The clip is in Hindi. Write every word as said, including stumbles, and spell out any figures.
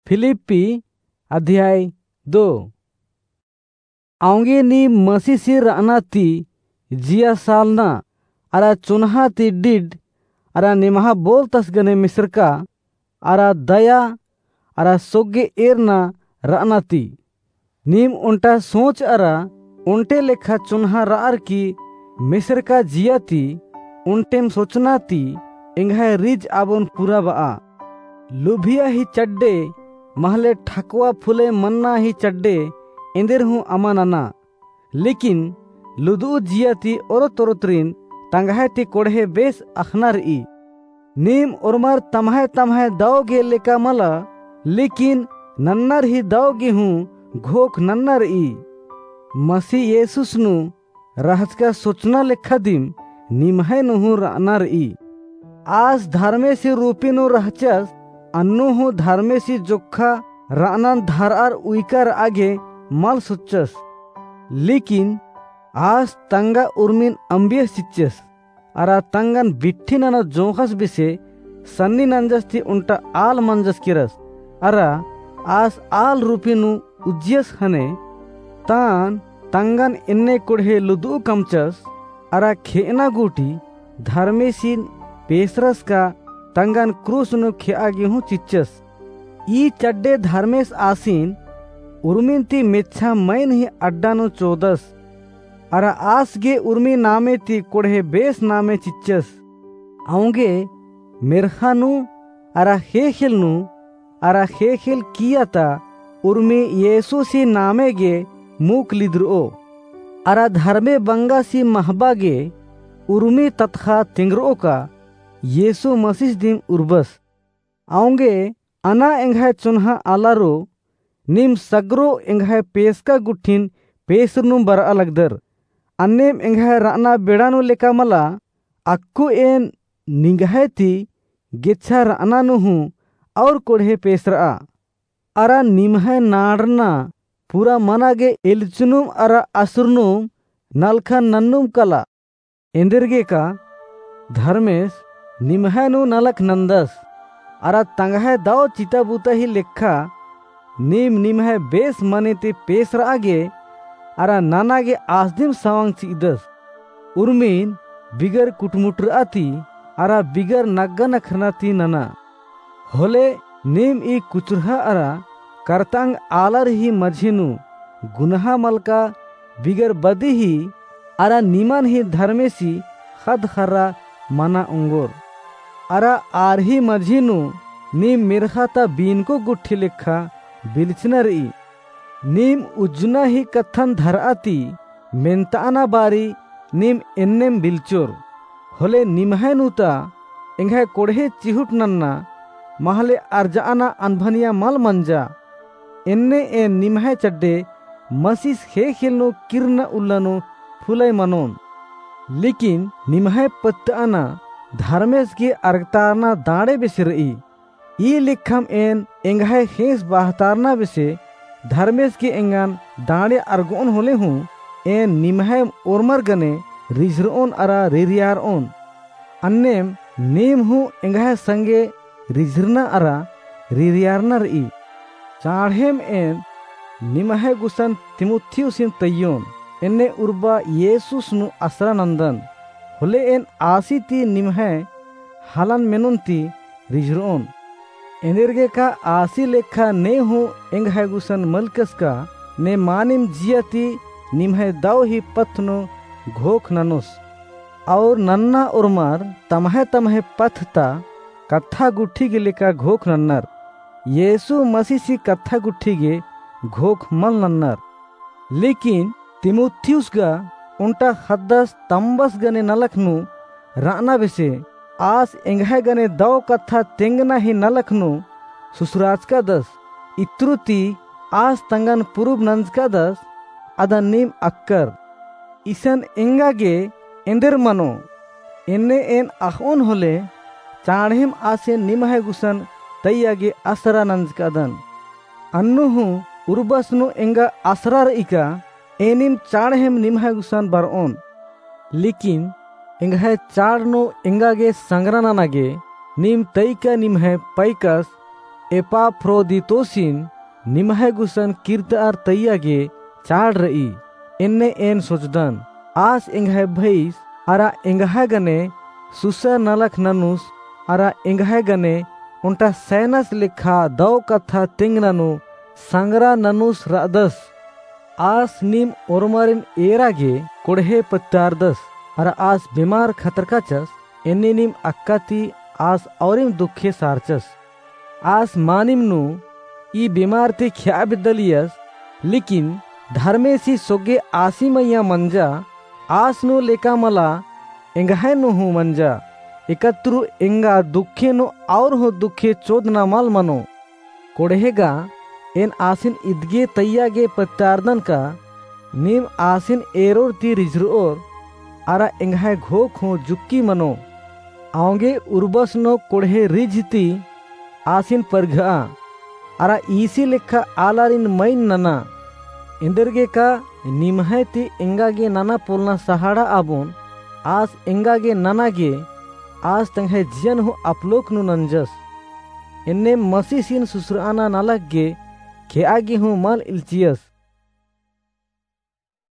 फिलिप्पी अध्याय दो। आउंगे नी मसीसी राना ती जिया सालना अरा चुनहा ती डिड अरा निमहा बोल तसगने मिस्र का अरा दया अरा सोगे एरना राना ती नीम उन्टा सोच अरा उन्टे लेखा चुनहा रार की मिस्र का जिया ती उन्टेम सोचना ती इंघाय रिज आबोन पूरा बा लुभिया ही चड्डे महले ठकवा फुले मन्ना ही चड्डे इंदिर हूँ अमानाना लेकिन लुदू जियाती और तोरतरीन तंगाहती कोढ़े बेस अखनार ई नीम उर्मर तमहे तमहे दाओगे लेका मला लेकिन नन्नर ही दाओगे हूँ घोक नन्नर ई मसी येसुस नु रहच का सोचना लेखा दिम निमहे नुहु रानार ई आज धर्मे से रूपी नु रहचस अन्नु हूँ धर्मे सी जोखा रानान धारार उइकार आगे माल सुच्चस लेकिन आज तंगा उर्मिन अंबिय सिच्चस अरा तंगन बिट्ठी नना जोखस बिसे सन्नी नंजस्ती उन्टा आल मंजस किरस अरा आज आल रूपिनु उज्जस हने तान तंगन इन्ने कुढ़े लुदू कमचस अरा खेना गुटी धर्मेसीन पेसरस का तंगन क्रूस नु खेआगे हूँ चिच्चस ई चड्डे धर्मेश आसीन उर्मिन ती मेच्छा मैन ही अड्डा नु चौदस अरा आस गे उर्मी नामे ती कोढ़े बेस नामे चिच्चस आऊंगे मेरखा नु अरा हेखिल नु अरा हेखिल किया ता उर्मी येसु सी नामे गे मूक लिद्रो अरा धर्मे बंगा सी महबा गे उर्मी तत्खा तिंगरो का येसु मसीह दिम उर्बस आऊंगे अना एंघाय चुनहा आलारो निम सगरो एंघाय पेसका गुठिन पेसरनु बर अलगदर अन्नेम एंघाय राना बेड़ानु लेका मला अक्कु एन निंगाय ती गेच्छा राना नुहु और कोढ़े पेसरा अरा निमहाय नाड़ना पूरा मनागे एलचुनुम अरा असुरनुम नलखा नन्नुम कला इंदिरगे का धर्मेश निमहानु नलक नंदस अरा तंगाहे दाओ चिता बुता ही लेखा नीम निमहे बेस मने ते पेसर आगे अरा नानागे आसदिम सवांग चिदस उर्मीन बिगर कुटमुटर आती अरा बिगर नग्गा नखरनाती नना होले नीम ई कुचुरहा अरा करतांग आलर ही मझिनु गुनहा मलका बिगर बदी ही अरा निमन ही धर्मेसी खद खर्रा मना उंगोर अरा आरही मझिनु नीम मिरखाता बीन को गुट्ठी लेखा बिलचनर ई नीम उजना ही कथन धराती मेंताना बारी नीम एन्नेम बिलचोर होले निमहनुता इंघाय कोढ़े चिहुट नन्ना महले अर्जाना अनभनिया मल मंजा एन्ने ए निमहे चड्डे मसीस खे खिलनो किरना उल्लनो फुलाई मनोन लेकिन निमहे पत्ताना धर्मेश की अर्गतारना दाड़े बिसर ई ई लिखम एन एंगाय हेस बाहतारना बिसे धर्मेश की एंगान दाड़े अर्गोन होले हूँ एन निमहे ओरमर गने रिजरोन अरा रिरियार ओन अन्नेम नेम हूँ एंगाय संगे रिजरना अरा रिरियारनर ई चाढ़ेम एन निमहे गुसन तिमुथियुसिन तय्योन एन्ने उर्बा येसुस नु असरानंदन होले एन आसी ती निमहे हालन मेनुन ती रिजरोन एनेरगे का आसी लेखा ने हूँ एंघाय गुसन मलकस का ने मानिम जियाती निमहे दाव ही पथनो घोख ननुस और नन्ना उर्मार तमहे तमहे पथता कथा गुट्ठी के लेका घोख नन्नर येसु मसीसी कथा गुट्ठी गे घोख मल नन्नर लेकिन तिमुथियुस गा उन्टा हद्दस तंबस गने नलखनु राना बेसे आस एंघाय गने दाव कथा तेंगना ही नलखनु सुसुराज का दस इत्रुति आस तंगन पुरुब नंज का दस अदा नीम अक्कर इसन एंगागे एंदर मनो एन्ने एन आहोन होले चाढ़ेम आसे निमहे गुसन तैयागे असरा नंज का दन अन्नु उर्बसनु एंगा असरार इका एनिम चाढ़ेम निमहे गुसन बरओन लेकिन एंगाय चाड़नो एंगागे संग्रानानागे नीम तैका निमहे पैकस एपाफ्रोदितोसिन निमहे गुसन कीर्त आर तैयागे चाड़ रई इन्ने एन सोचदन आस इंगहे भईस आरा इंगहे गने सुसा नलख ननुस आरा इंगहे गने उन्टा सैनस लिखा दौ कथा तिंग ननु सांगरा ननुस रादस आस नीम ओरमारिन एरागे कोड़हे पत्तारदस आरा आस बीमार खतरकाचस एन्ने नीम अक्काती आस औरिम दुखे सारचस आस मानिम नु ई बीमार ते ख्या बिदलियस लेकिन धर्मेसी सोगे आसी मैया मंजा आस नु लेका मला इंगहे नु हूँ मंजा एकत्रु इंगा दुखे नु और हो दुखे चोदना माल मनो कोड़ेगा एन आसिन इदगे तैयागे पत्तारदन का नीम आसिन एरोर ती रिजरोर आरा इंगहे घोक हो जुक्की मनो आंगे उर्बस नो कोड़े रिजती आसिन परघा आरा ईसी लेखा आलारिन मैन नना इंदरगे का निमहे ती इंगागे नाना पोलना सहाड़ा आबोन आस इंगागे नानागे आज तंगे जियन हो अपलोक नु नंजस इन्ने मसीसिन सुसराना नालक गे के आगे हूँ माल इल्चियस